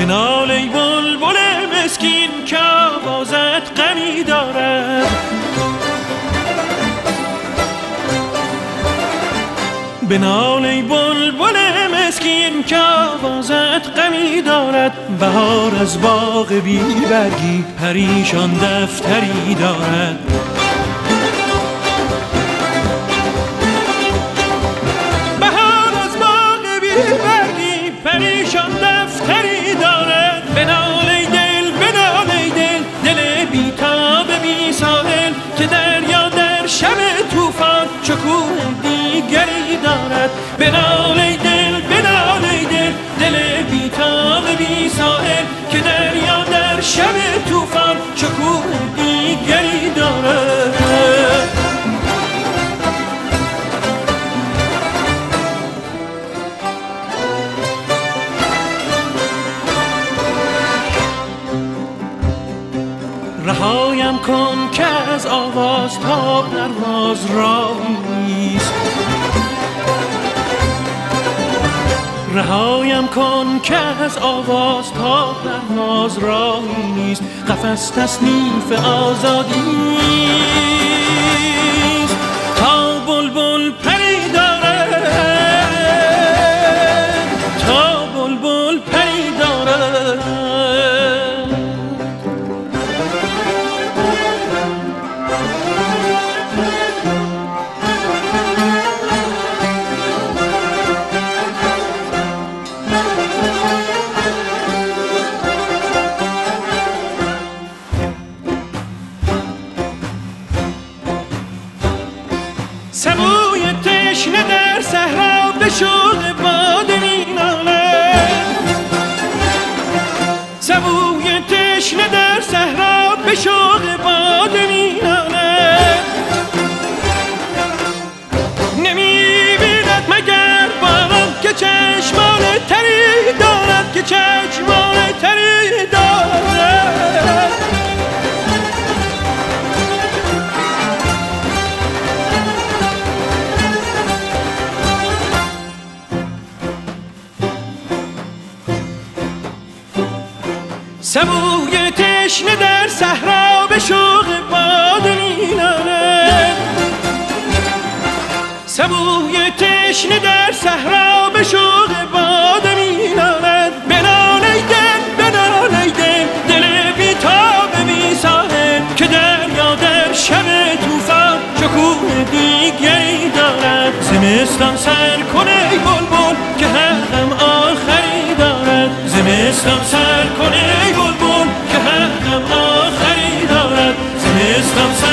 بنال ای بلبل مسکین که آوازت غمی دارد. بنال ای بلبل مسکین که آوازت غمی دارد. بهار از باغ بی برگی پریشان دفتری دارد. بهار از باغ بی برگی پریشان دفتری دارد. بنال ای دل، بنال ای دل، دل بی تاب بی ساحل که دریا در شب طوفان شکوه دیگری دارد. بنال ای دل، بنال ای دل، دل بی تاب بی ساحل که دریا در شب طوفان شکوه دیگری دارد. رهایم کن که از آواز تا پرواز راهی نیست. رهایم کن که از آواز تا پرواز راهی نیست. قفس تصنیف آزادی است تا بلبل پری دارد. تا بلبل پری دارد. سبوی تشنه در صحرا به شوق باد مینالد. سبوی تشنه در صحرا به شوق باد مینالد. نمی‌بیند مگر باران که چشمان تری دارد، که چشمان تری دارد. سبوی تشنه در صحرا به شوق باد مینالد. سبوی تشنه در صحرا به شوق باد مینالد. بنال ای دل، بنال ای دل، دل بی تاب بی ساحل که دریا در شب طوفان شکوه دیگری دارد. زمستان سر کن ای بلبل که حقم آخری دارد. زمستان سر کن ای بلبل که حقم آخری دارد. زمستان سر